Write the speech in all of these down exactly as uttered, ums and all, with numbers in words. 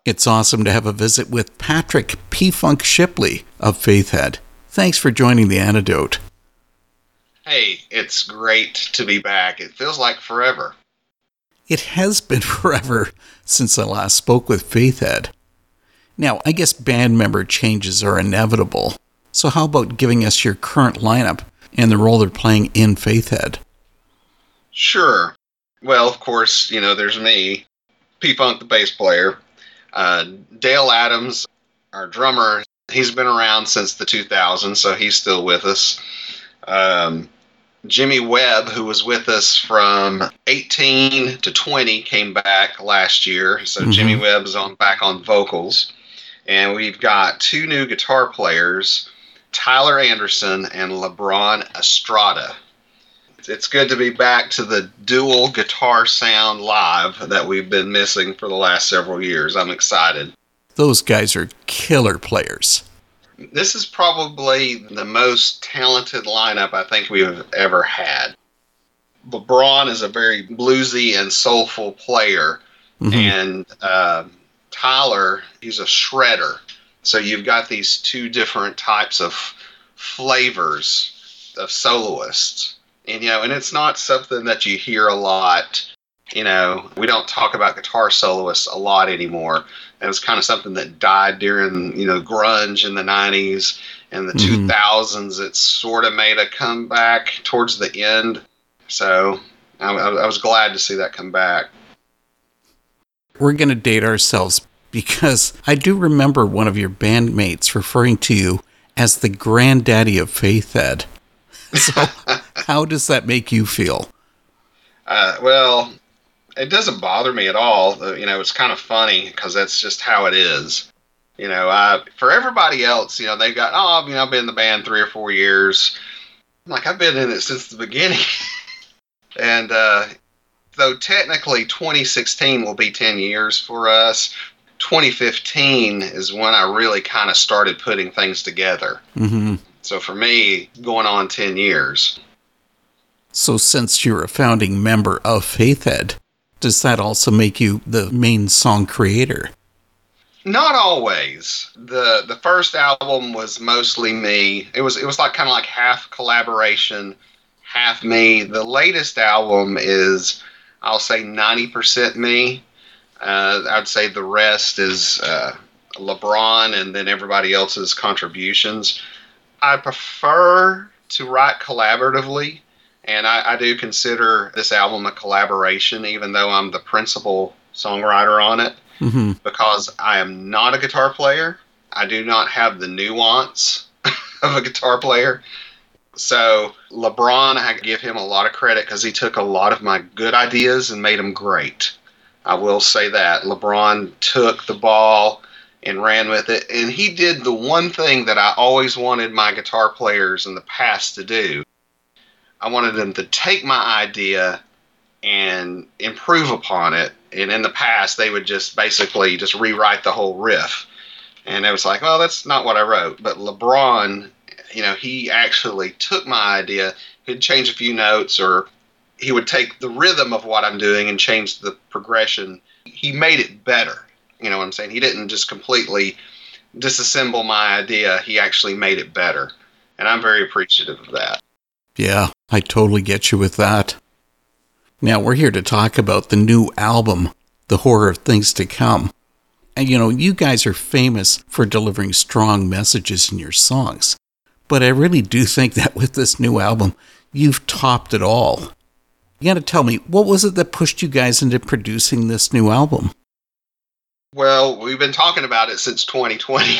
It's awesome to have a visit with Patrick P-Funk Shipley of Faithhead. Thanks for joining The Antidote. Hey, it's great to be back. It feels like forever. It has been forever since I last spoke with Faithhead. Now, I guess band member changes are inevitable. So how about giving us your current lineup and the role they're playing in Faithhead? Sure. Well, of course, you know, there's me, P-Funk, the bass player. Uh, Dale Adams, our drummer, he's been around since the two thousands, so he's still with us. Um, Jimmy Webb, who was with us from eighteen to twenty, came back last year. So mm-hmm. Jimmy Webb is on back on vocals. And we've got two new guitar players, Tyler Anderson and LeBron Estrada. It's good to be back to the dual guitar sound live that we've been missing for the last several years. I'm excited. Those guys are killer players. This is probably the most talented lineup I think we've ever had. LeBron is a very bluesy and soulful player, mm-hmm. and uh, Tyler, he's a shredder. So you've got these two different types of flavors of soloists. And, you know, and it's not something that you hear a lot. You know, we don't talk about guitar soloists a lot anymore. And it's kind of something that died during, you know, grunge in the nineties and the mm-hmm. two thousands. It sort of made a comeback towards the end. So I, I was glad to see that come back. We're going to date ourselves because I do remember one of your bandmates referring to you as the granddaddy of Faithhead. So how does that make you feel? Uh, well, it doesn't bother me at all. Uh, you know, it's kind of funny because that's just how it is. You know, I, for everybody else, you know, they got, oh, you know, I've been in the band three or four years. I'm like, I've been in it since the beginning. and uh, though technically twenty sixteen will be ten years for us, twenty fifteen is when I really kind of started putting things together. Mm-hmm. So for me, going on ten years. So since you're a founding member of Faithhead, does that also make you the main song creator? Not always. The the first album was mostly me. It was it was like kind of like half collaboration, half me. The latest album is, I'll say, ninety percent me. Uh, I'd say the rest is uh, LeBron and then everybody else's contributions. I prefer to write collaboratively, and I, I do consider this album a collaboration, even though I'm the principal songwriter on it, mm-hmm. because I am not a guitar player. I do not have the nuance of a guitar player. So LeBron, I give him a lot of credit because he took a lot of my good ideas and made them great. I will say that. LeBron took the ball and ran with it. And he did the one thing that I always wanted my guitar players in the past to do. I wanted them to take my idea and improve upon it. And in the past, they would just basically just rewrite the whole riff. And it was like, well, that's not what I wrote. But LeBron, you know, he actually took my idea. He'd change a few notes, or he would take the rhythm of what I'm doing and change the progression. He made it better. You know what I'm saying? He didn't just completely disassemble my idea. He actually made it better. And I'm very appreciative of that. Yeah, I totally get you with that. Now, we're here to talk about the new album, The Horror of Things to Come. And, you know, you guys are famous for delivering strong messages in your songs. But I really do think that with this new album, you've topped it all. You got to tell me, what was it that pushed you guys into producing this new album? Well, we've been talking about it since twenty twenty.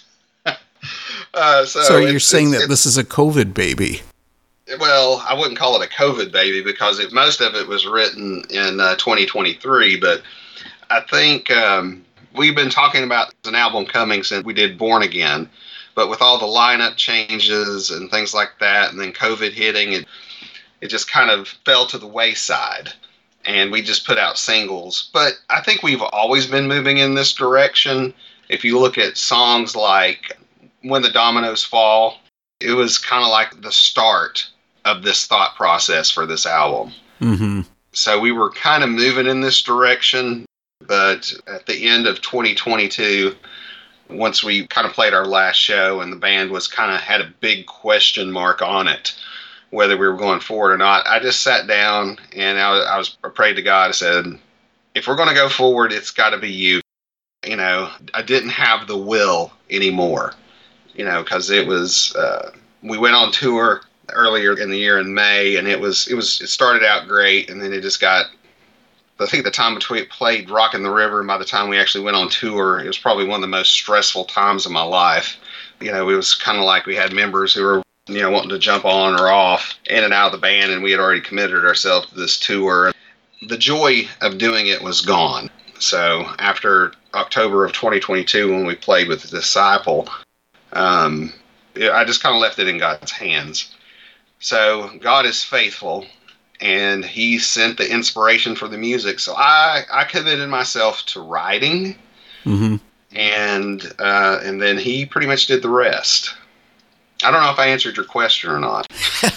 uh, so so you're saying that this is a COVID baby? Well, I wouldn't call it a COVID baby because it, most of it was written in uh, twenty twenty-three. But I think um, we've been talking about an album coming since we did Born Again. But with all the lineup changes and things like that, and then COVID hitting, it it just kind of fell to the wayside. And we just put out singles. But I think we've always been moving in this direction. If you look at songs like When the Dominoes Fall, it was kind of like the start of this thought process for this album. Mm-hmm. So we were kind of moving in this direction. but at the end of twenty twenty-two, once we kind of played our last show and the band was kind of had a big question mark on it, whether we were going forward or not, I just sat down and I was, I was I prayed to God. I said, if we're going to go forward, it's got to be you. You know, I didn't have the will anymore, you know, because it was, uh, we went on tour earlier in the year in May, and it was, it was, it started out great, and then it just got, I think the time between it played Rockin' the River and by the time we actually went on tour, it was probably one of the most stressful times of my life. You know, it was kind of like we had members who were, you know, wanting to jump on or off in and out of the band, and we had already committed ourselves to this tour. The joy of doing it was gone. So after October of twenty twenty-two, when we played with the Disciple, um, I just kind of left it in God's hands. So God is faithful, and he sent the inspiration for the music. So I, I committed myself to writing, mm-hmm. and uh, and then he pretty much did the rest. I don't know if I answered your question or not.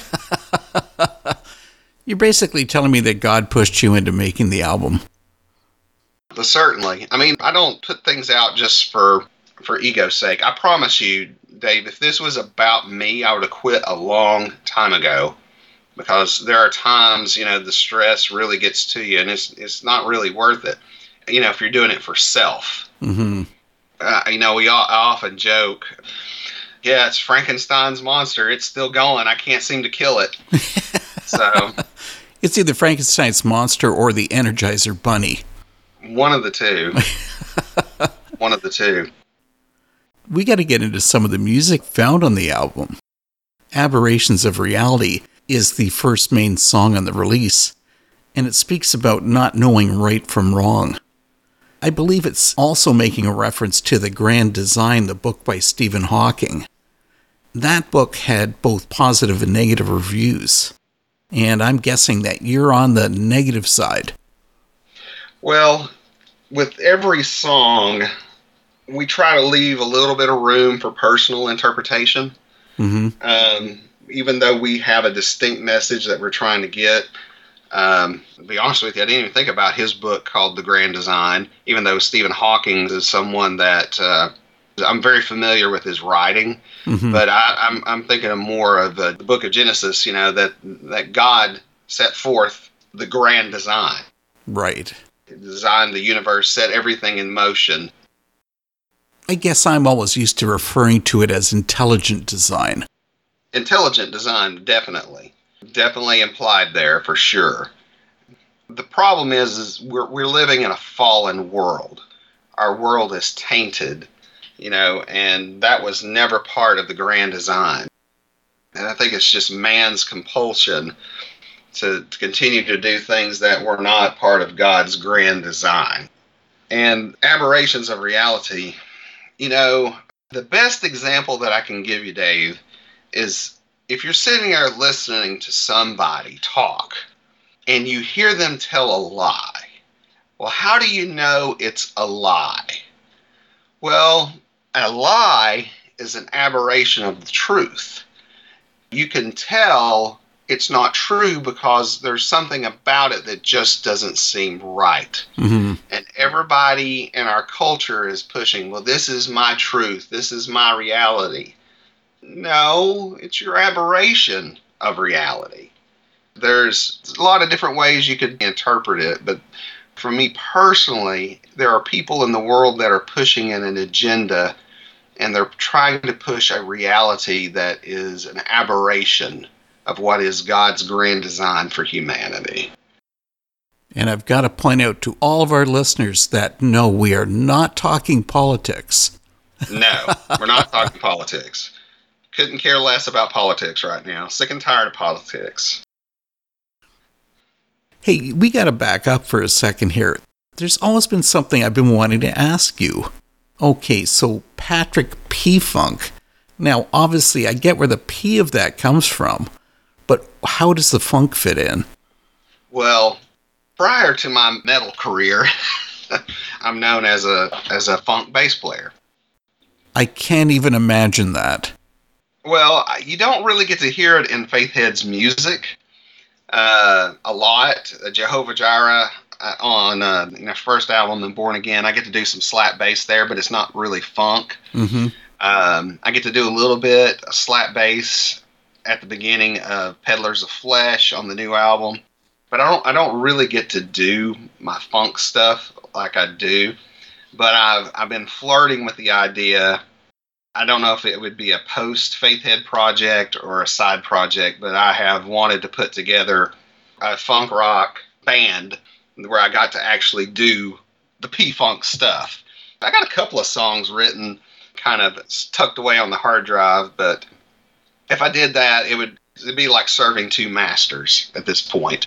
You're basically telling me that God pushed you into making the album. But certainly. I mean, I don't put things out just for, for ego's sake. I promise you, Dave, if this was about me, I would have quit a long time ago. Because there are times, you know, the stress really gets to you, and it's it's not really worth it. You know, if you're doing it for self. Mm-hmm. Uh, you know, we all, I often joke, yeah, it's Frankenstein's monster. It's still going. I can't seem to kill it. So it's either Frankenstein's monster or the Energizer Bunny. One of the two. One of the two. We got to get into some of the music found on the album. Aberrations of Reality is the first main song on the release, and it speaks about not knowing right from wrong. I believe it's also making a reference to The Grand Design, the book by Stephen Hawking. That book had both positive and negative reviews, and I'm guessing that you're on the negative side. Well, with every song, we try to leave a little bit of room for personal interpretation. Mm-hmm. Um, even though we have a distinct message that we're trying to get. Um, to be honest with you, I didn't even think about his book called The Grand Design, even though Stephen Hawking is someone that uh, I'm very familiar with his writing. Mm-hmm. But I, I'm, I'm thinking of more of the, the book of Genesis, you know, that, that God set forth the grand design. Right. He designed the universe, set everything in motion. I guess I'm always used to referring to it as intelligent design. Intelligent design, definitely. Definitely implied there, for sure. The problem is, is we're, we're living in a fallen world. Our world is tainted, you know, and that was never part of the grand design. And I think it's just man's compulsion to, to continue to do things that were not part of God's grand design. And aberrations of reality, you know, the best example that I can give you, Dave, is if you're sitting there listening to somebody talk and you hear them tell a lie. Well, how do you know it's a lie? Well, a lie is an aberration of the truth. You can tell it's not true because there's something about it that just doesn't seem right. Mm-hmm. And everybody in our culture is pushing, well, this is my truth. This is my reality. No, it's your aberration of reality. There's a lot of different ways you could interpret it, but for me personally, there are people in the world that are pushing in an agenda, and they're trying to push a reality that is an aberration of what is God's grand design for humanity. And I've got to point out to all of our listeners that no, we are not talking politics. No, we're not talking politics. Couldn't care less about politics right now. Sick and tired of politics. Hey, we got to back up for a second here. There's always been something I've been wanting to ask you. Okay, so Patrick P-Funk. Now, obviously, I get where the P of that comes from, but how does the funk fit in? Well, prior to my metal career, I'm known as a as a funk bass player. I can't even imagine that. Well, you don't really get to hear it in Faith Head's music uh, a lot. Jehovah Jireh, uh, on uh, you know, first album and Born Again. I get to do some slap bass there, but it's not really funk. Mm-hmm. Um, I get to do a little bit of slap bass at the beginning of Peddlers of Flesh on the new album, but I don't I don't really get to do my funk stuff like I do. But I've I've been flirting with the idea. I don't know if it would be a post Faithhead project or a side project, but I have wanted to put together a funk rock band where I got to actually do the P-Funk stuff. I got a couple of songs written, kind of tucked away on the hard drive, but if I did that, it would it'd be like serving two masters at this point.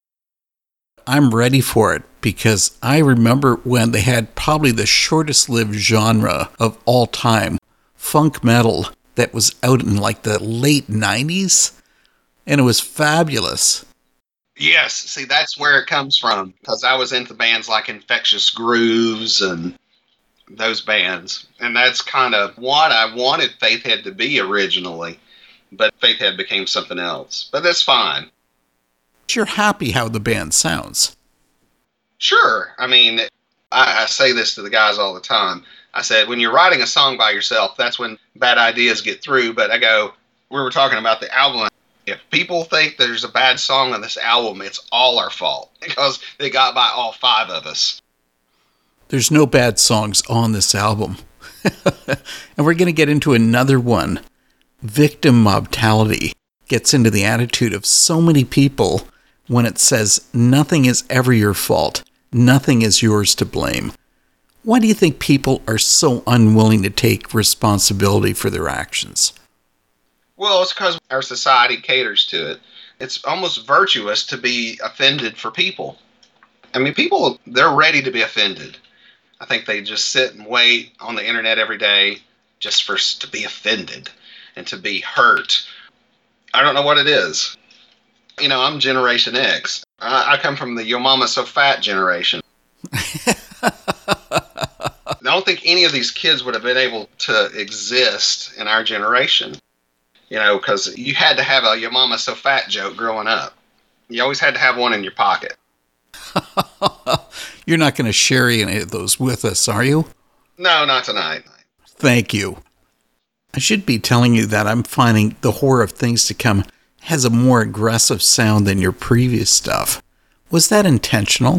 I'm ready for it because I remember when they had probably the shortest lived genre of all time, funk metal, that was out in like the late nineties, and it was fabulous. Yes, see, that's where it comes from, because I was into bands like Infectious Grooves and those bands, and that's kind of what I wanted Faithhead to be originally, but Faithhead became something else. But that's fine. You're happy how the band sounds. Sure. I mean, I, I say this to the guys all the time. I said, when you're writing a song by yourself, that's when bad ideas get through. But I go, we were talking about the album. If people think there's a bad song on this album, it's all our fault because they got by all five of us. There's no bad songs on this album. And we're going to get into another one. Victim Mobtality gets into the attitude of so many people when it says nothing is ever your fault. Nothing is yours to blame. Why do you think people are so unwilling to take responsibility for their actions? Well, it's because our society caters to it. It's almost virtuous to be offended for people. I mean, people, they're ready to be offended. I think they just sit and wait on the internet every day just for to be offended and to be hurt. I don't know what it is. You know, I'm Generation X. I, I come from the Yo Mama So Fat generation. I don't think any of these kids would have been able to exist in our generation. You know, because you had to have a Your Mama So Fat joke growing up. You always had to have one in your pocket. You're not going to share any of those with us, are you? No, not tonight. Thank you. I should be telling you that I'm finding The Horror of Things to Come has a more aggressive sound than your previous stuff. Was that intentional?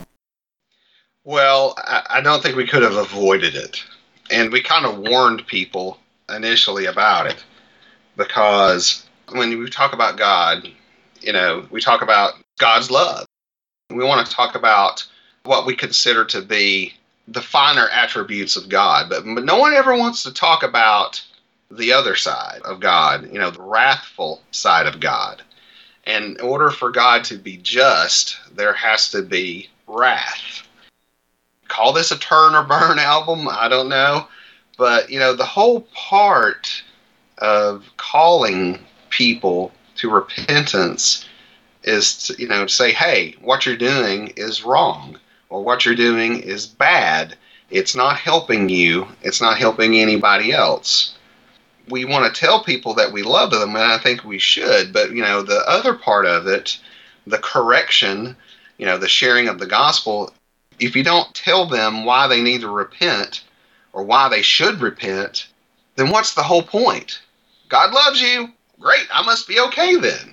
Well, I, I don't think we could have avoided it. And we kind of warned people initially about it. Because when we talk about God, you know, we talk about God's love. We want to talk about what we consider to be the finer attributes of God. But, but no one ever wants to talk about the other side of God, you know, the wrathful side of God. And in order for God to be just, there has to be wrath. Call this a turn or burn album? I don't know. But, you know, the whole part of calling people to repentance is to, you know, to say, hey, what you're doing is wrong, or what you're doing is bad. It's not helping you. It's not helping anybody else. We want to tell people that we love them, and I think we should, but, you know, the other part of it, the correction, you know, the sharing of the gospel, if you don't tell them why they need to repent or why they should repent, then what's the whole point? God loves you. Great. I must be okay then.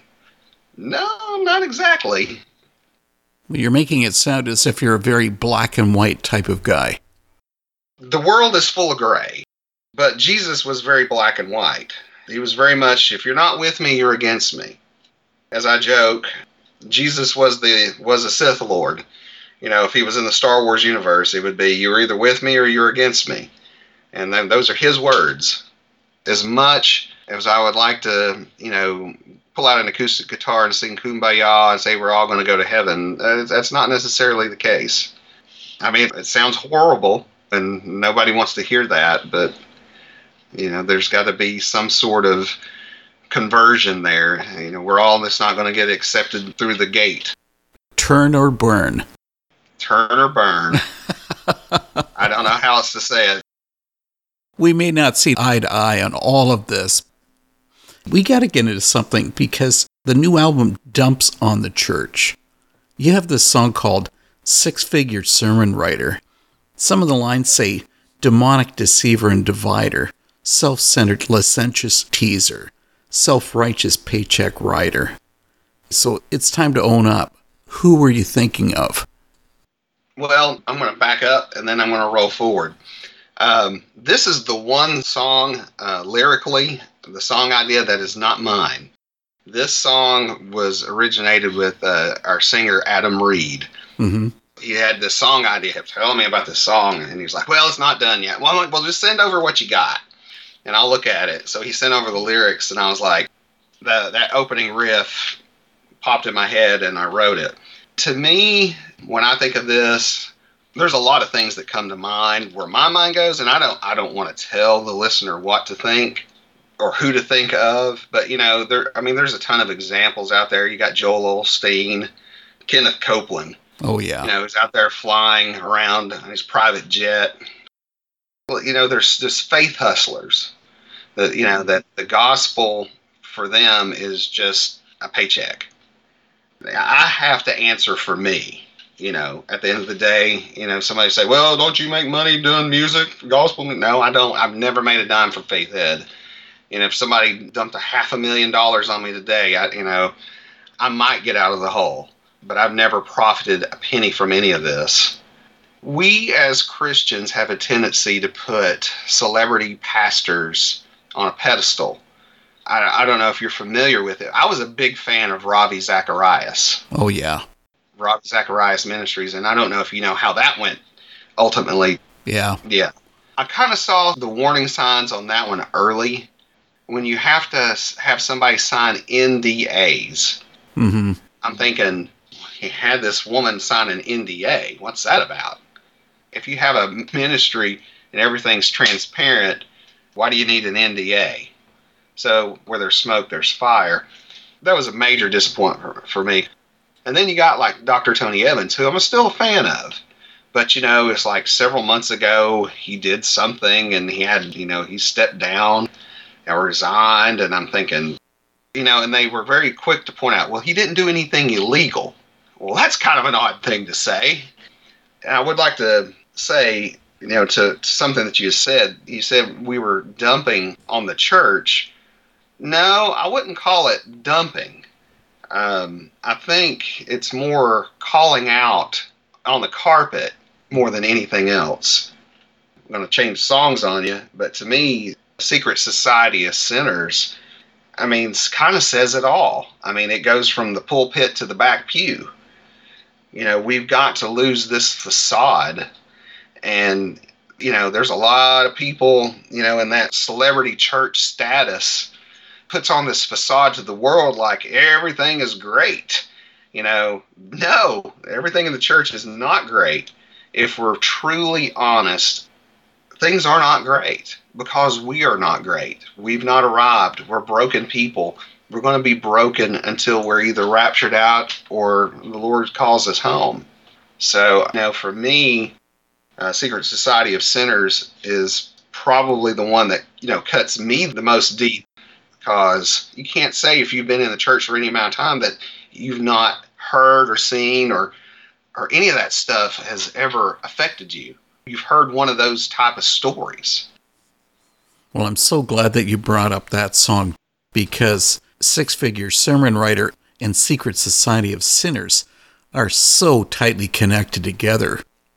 No, not exactly. Well, you're making it sound as if you're a very black and white type of guy. The world is full of gray, but Jesus was very black and white. He was very much, if you're not with me, you're against me. As I joke, Jesus was the was a Sith Lord. You know, if he was in the Star Wars universe, it would be, you're either with me or you're against me. And then those are his words. As much as I would like to, you know, pull out an acoustic guitar and sing Kumbaya and say we're all going to go to heaven, uh, that's not necessarily the case. I mean, it sounds horrible, and nobody wants to hear that, but, you know, there's got to be some sort of conversion there. You know, we're all just not going to get accepted through the gate. Turn or burn. Turn or burn. I don't know how else to say it. We may not see eye to eye on all of this. We got to get into something because the new album dumps on the church. You have this song called six-figure sermon writer. Some of the lines say, demonic deceiver and divider, self-centered licentious teaser, self-righteous paycheck rider. So it's time to own up. Who were you thinking of? Well, I'm going to back up and then I'm going to roll forward. Um, this is the one song uh, lyrically, the song idea that is not mine. This song was originated with uh, our singer Adam Reed. Mm-hmm. He had this song idea. He kept telling me about this song, and he was like, well, it's not done yet. Well, well, just send over what you got, and I'll look at it. So he sent over the lyrics, and I was like, the, that opening riff popped in my head, and I wrote it. To me, when I think of this, there's a lot of things that come to mind where my mind goes, and I don't I don't want to tell the listener what to think or who to think of. But, you know, there I mean, there's a ton of examples out there. You got Joel Osteen, Kenneth Copeland. Oh, yeah. You know, he's out there flying around on his private jet. Well, you know, there's just faith hustlers. That, you know, that the gospel for them is just a paycheck. I have to answer for me. You know, at the end of the day, you know, somebody say, well, don't you make money doing music, gospel? No, I don't. I've never made a dime from Faith Ed. And if somebody dumped a half a million dollars on me today, I, you know, I might get out of the hole. But I've never profited a penny from any of this. We as Christians have a tendency to put celebrity pastors on a pedestal. I, I don't know if you're familiar with it. I was a big fan of Ravi Zacharias. Oh, yeah. Ravi Zacharias Ministries, and I don't know if you know how that went ultimately. Yeah. Yeah. I kind of saw the warning signs on that one early. When you have to have somebody sign N D As, mm-hmm. I'm thinking, he had this woman sign an N D A. What's that about? If you have a ministry and everything's transparent, why do you need an N D A? So where there's smoke, there's fire. That was a major disappointment for, for me. And then you got like Doctor Tony Evans, who I'm still a fan of. But, you know, it's like several months ago, he did something and he had, you know, he stepped down or resigned. And I'm thinking, you know, and they were very quick to point out, well, he didn't do anything illegal. Well, that's kind of an odd thing to say. And I would like to say, you know, to, to something that you said. You said we were dumping on the church. No, I wouldn't call it dumping. Um, I think it's more calling out on the carpet more than anything else. I'm going to change songs on you, but to me, Secret Society of Sinners, I mean, kind of says it all. I mean, it goes from the pulpit to the back pew. You know, we've got to lose this facade. And, you know, there's a lot of people, you know, in that celebrity church status puts on this facade to the world like everything is great. You know, no, everything in the church is not great. If we're truly honest, things are not great because we are not great. We've not arrived. We're broken people. We're going to be broken until we're either raptured out or the Lord calls us home. So, you know, for me, uh, Secret Society of Sinners is probably the one that, you know, cuts me the most deep. Because you can't say if you've been in the church for any amount of time that you've not heard or seen or or any of that stuff has ever affected you. You've heard one of those type of stories. Well, I'm so glad that you brought up that song because Six Figure Sermon Writer and Secret Society of Sinners are so tightly connected together.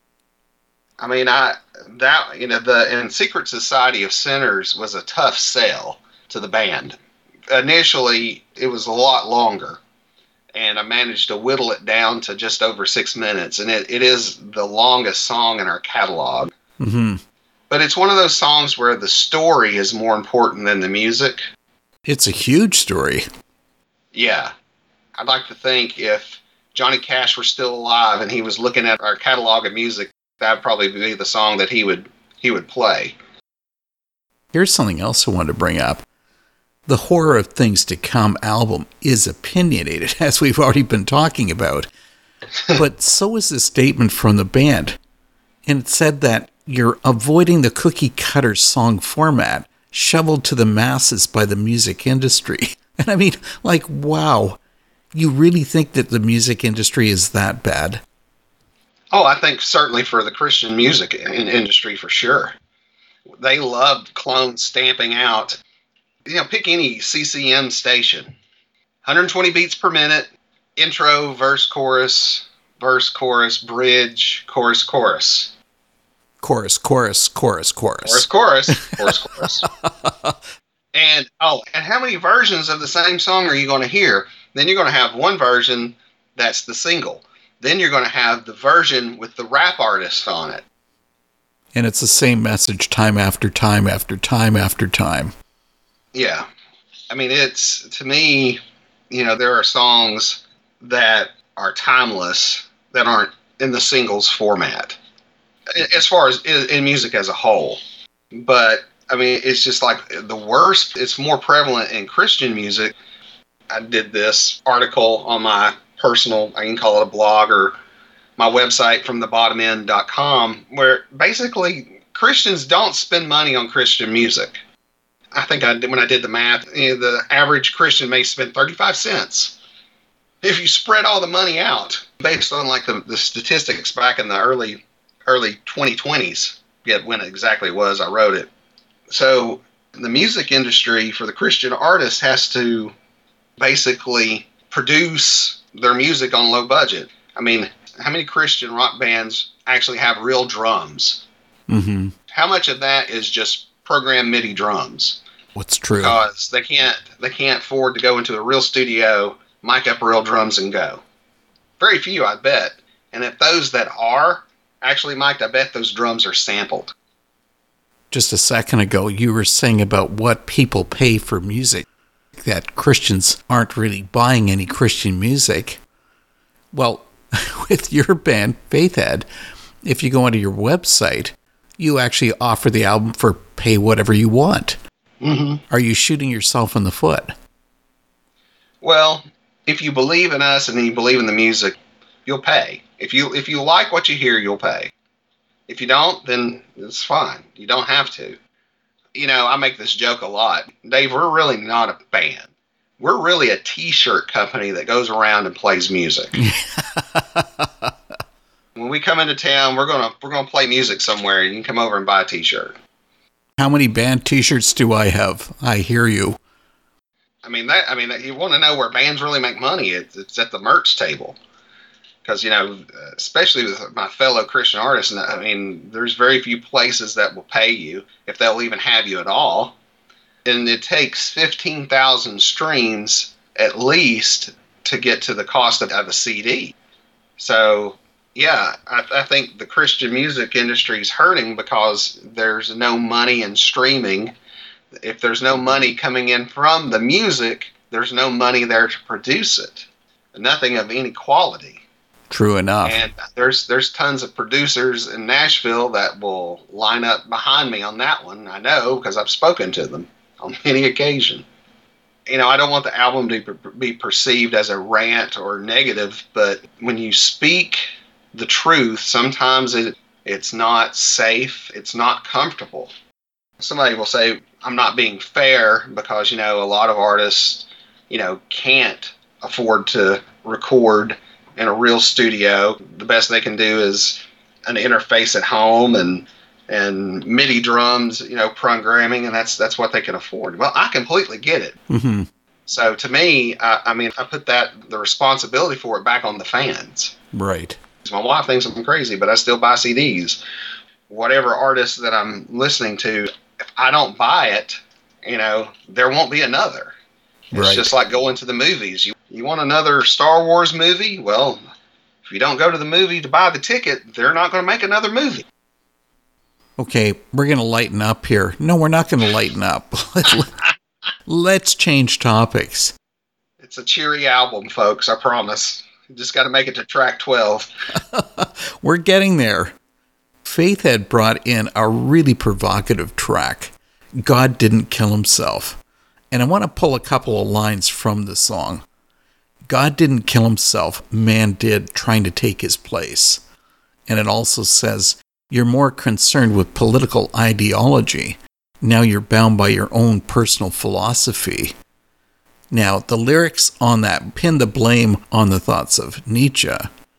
I mean, I that you know the and Secret Society of Sinners was a tough sell to the band. Initially, it was a lot longer, and I managed to whittle it down to just over six minutes, and it, it is the longest song in our catalog. Mm-hmm. But it's one of those songs where the story is more important than the music. It's a huge story. Yeah. I'd like to think if Johnny Cash were still alive and he was looking at our catalog of music, that'd probably be the song that he would he would play. Here's something else I wanted to bring up. The Horror of Things to Come album is opinionated, as we've already been talking about. But so is the statement from the band. And it said that you're avoiding the cookie-cutter song format shoveled to the masses by the music industry. And I mean, like, wow. You really think that the music industry is that bad? Oh, I think certainly for the Christian music in- industry, for sure. They loved clones stamping out. You know, pick any C C M station. one hundred twenty beats per minute, intro, verse, chorus, verse, chorus, bridge, chorus, chorus. Chorus, chorus, chorus, Chorus, chorus. chorus, chorus, chorus. And, oh, and how many versions of the same song are you going to hear? Then you're going to have one version that's the single. Then you're going to have the version with the rap artist on it. And it's the same message time after time after time after time. Yeah. I mean, it's, to me, you know, there are songs that are timeless that aren't in the singles format, as far as in music as a whole. But, I mean, it's just like the worst, it's more prevalent in Christian music. I did this article on my personal, I can call it a blog, or my website, from the bottom end dot com, where basically Christians don't spend money on Christian music. I think I did, when I did the math, you know, the average Christian may spend thirty-five cents. If you spread all the money out, based on like the, the statistics back in the early early twenty twenties, yet when exactly it was, I wrote it. So the music industry for the Christian artist has to basically produce their music on low budget. I mean, how many Christian rock bands actually have real drums? Mm-hmm. How much of that is just programmed MIDI drums? What's true? Because they can't they can't afford to go into a real studio, mic up real drums, and go. Very few, I bet. And if those that are actually mic'd, I bet those drums are sampled. Just a second ago, you were saying about what people pay for music, that Christians aren't really buying any Christian music. Well, with your band, Faithhead, if you go onto your website, you actually offer the album for pay whatever you want. Mm-hmm. Are you shooting yourself in the foot? Well, if you believe in us and you believe in the music, you'll pay. If you if you like what you hear, you'll pay. If you don't, then it's fine. You don't have to. You know, I make this joke a lot. Dave, we're really not a band. We're really a T-shirt company that goes around and plays music. When we come into town, we're gonna we're gonna play music somewhere, and you can come over and buy a T-shirt. How many band T-shirts do I have? I hear you. I mean that. I mean, you want to know where bands really make money? It's, it's at the merch table. Because, you know, especially with my fellow Christian artists, and I mean, there's very few places that will pay you, if they'll even have you at all. And it takes fifteen thousand streams at least to get to the cost of, of a C D. So, yeah, I, I think the Christian music industry is hurting because there's no money in streaming. If there's no money coming in from the music, there's no money there to produce it. Nothing of any quality. True enough. And there's there's tons of producers in Nashville that will line up behind me on that one. I know, because I've spoken to them on many occasions. You know, I don't want the album to be perceived as a rant or negative, but when you speak the truth, sometimes it it's not safe, it's not comfortable. Somebody will say, I'm not being fair because, you know, a lot of artists, you know, can't afford to record in a real studio. The best they can do is an interface at home and and MIDI drums, you know, programming, and that's that's what they can afford. Well, I completely get it. Mm-hmm. So to me, I, I mean, I put that the responsibility for it back on the fans. Right. My wife thinks I'm crazy, but I still buy C Ds. Whatever artist that I'm listening to, if I don't buy it, you know, there won't be another. It's right. just like going to the movies. You you want another Star Wars movie? Well, if you don't go to the movie to buy the ticket, they're not going to make another movie. Okay, we're going to lighten up here. No, we're not going to lighten up. Let's change topics. It's a cheery album, folks, I promise. You just got to make it to track twelve. We're getting there. Faithhead brought in a really provocative track, God Didn't Kill Himself. And I want to pull a couple of lines from the song. God didn't kill himself, man did, trying to take his place. And it also says, you're more concerned with political ideology. Now you're bound by your own personal philosophy. Now, the lyrics on that pin the blame on the thoughts of Nietzsche.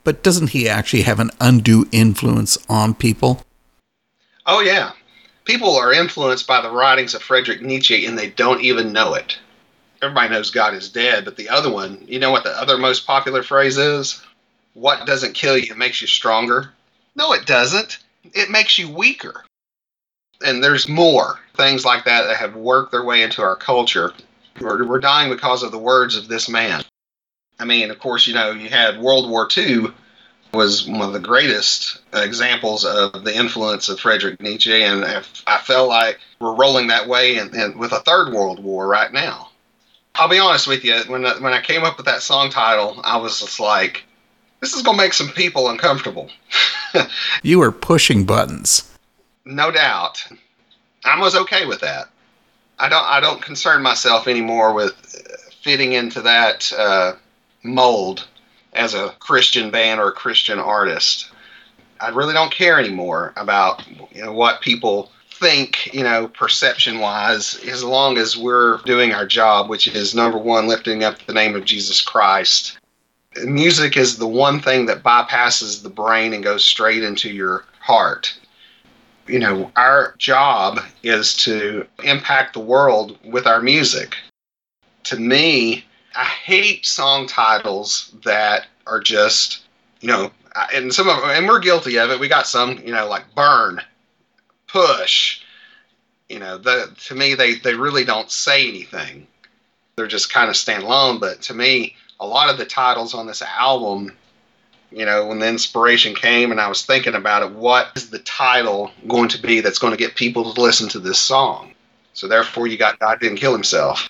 But doesn't he actually have an undue influence on people? Oh, yeah. People are influenced by the writings of Friedrich Nietzsche, and they don't even know it. Everybody knows God is dead, but the other one, you know what the other most popular phrase is? What doesn't kill you makes you stronger. No, it doesn't. It makes you weaker. And there's more things like that that have worked their way into our culture. We're, we're dying because of the words of this man. I mean, of course, you know, you had World War Two was one of the greatest examples of the influence of Friedrich Nietzsche, and I felt like we're rolling that way in, in, with a third World War right now. I'll be honest with you, when I, when I came up with that song title, I was just like, this is going to make some people uncomfortable. You were pushing buttons. No doubt. I was okay with that. I don't I don't concern myself anymore with fitting into that uh, mold as a Christian band or a Christian artist. I really don't care anymore about, you know, what people think, you know, perception-wise, as long as we're doing our job, which is, number one, lifting up the name of Jesus Christ. Music is the one thing that bypasses the brain and goes straight into your heart. You know, our job is to impact the world with our music. To me, I hate song titles that are just, you know, and some of, and we're guilty of it. We got some, you know, like Burn, Push. You know, the, to me, they, they really don't say anything. They're just kind of standalone. But to me, a lot of the titles on this album, you know, when the inspiration came and I was thinking about it, what is the title going to be that's going to get people to listen to this song? So therefore, you got God Didn't Kill Himself.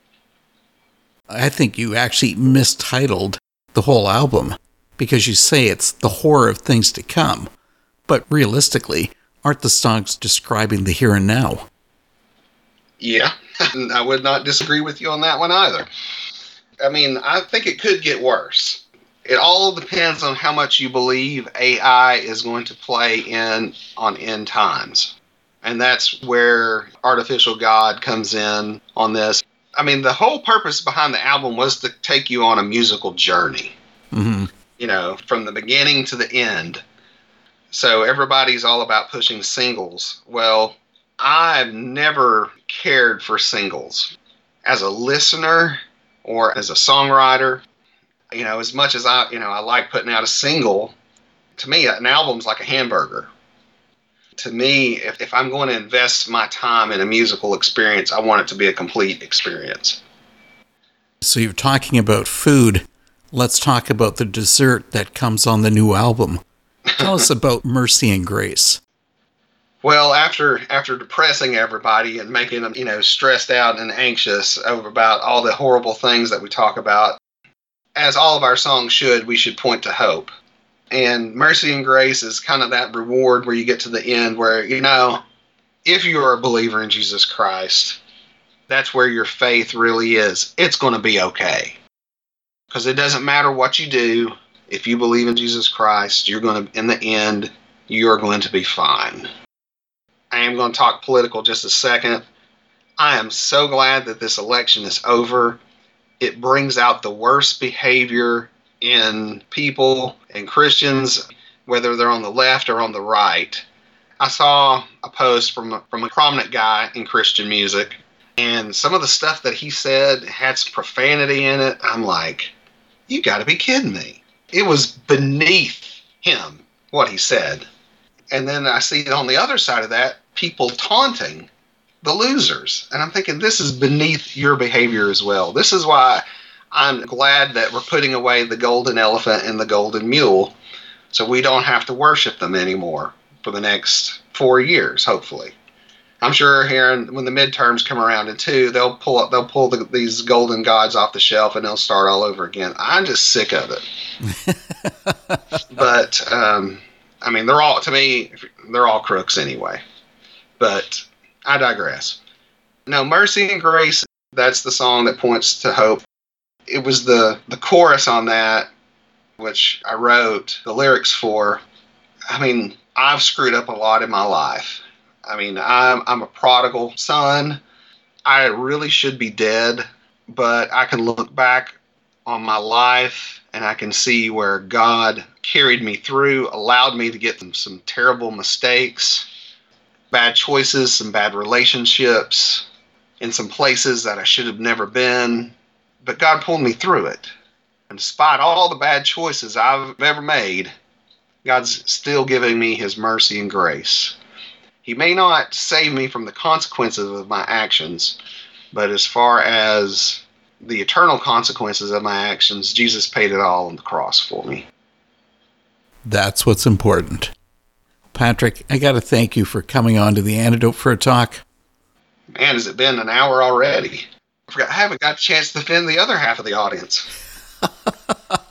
I think you actually mistitled the whole album because you say it's the horror of things to come. But realistically, aren't the songs describing the here and now? Yeah, I would not disagree with you on that one either. I mean, I think it could get worse. It all depends on how much you believe A I is going to play in on end times. And that's where artificial God comes in on this. I mean, the whole purpose behind the album was to take you on a musical journey. Mm-hmm. You know, from the beginning to the end. So everybody's all about pushing singles. Well, I've never cared for singles. As a listener or as a songwriter, you know, as much as I, you know, I like putting out a single, to me, an album's like a hamburger. To me, if, if I'm going to invest my time in a musical experience, I want it to be a complete experience. So you're talking about food. Let's talk about the dessert that comes on the new album. Tell us about Mercy and Grace. Well, after after depressing everybody and making them, you know, stressed out and anxious over about all the horrible things that we talk about, as all of our songs should, we should point to hope. And Mercy and Grace is kind of that reward where you get to the end where, you know, if you're a believer in Jesus Christ, that's where your faith really is. It's going to be okay. Because it doesn't matter what you do. If you believe in Jesus Christ, you're going to, in the end, you're going to be fine. I am going to talk political just a second. I am so glad that this election is over. It brings out the worst behavior in people and Christians, whether they're on the left or on the right. I saw a post from a, from a prominent guy in Christian music, and some of the stuff that he said had some profanity in it. I'm like, you got to be kidding me. It was beneath him, what he said. And then I see on the other side of that, people taunting the losers. And I'm thinking, this is beneath your behavior as well. This is why I'm glad that we're putting away the golden elephant and the golden mule so we don't have to worship them anymore for the next four years, hopefully. I'm sure here in, when the midterms come around in two, they'll pull up, they'll pull the, these golden gods off the shelf and they'll start all over again. I'm just sick of it. But um, I mean, they're all, to me, they're all crooks anyway. But I digress. No, Mercy and Grace, that's the song that points to hope. It was the the chorus on that, which I wrote the lyrics for. I mean, I've screwed up a lot in my life. I mean, I'm I'm a prodigal son. I really should be dead, but I can look back on my life and I can see where God carried me through, allowed me to get some, some terrible mistakes, bad choices, some bad relationships, in some places that I should have never been. But God pulled me through it. And despite all the bad choices I've ever made, God's still giving me his mercy and grace. He may not save me from the consequences of my actions, but as far as the eternal consequences of my actions, Jesus paid it all on the cross for me. That's what's important. Patrick, I got to thank you for coming on to The Antidote for a Talk. Man, has it been an hour already? I forgot, I haven't got a chance to defend the other half of the audience.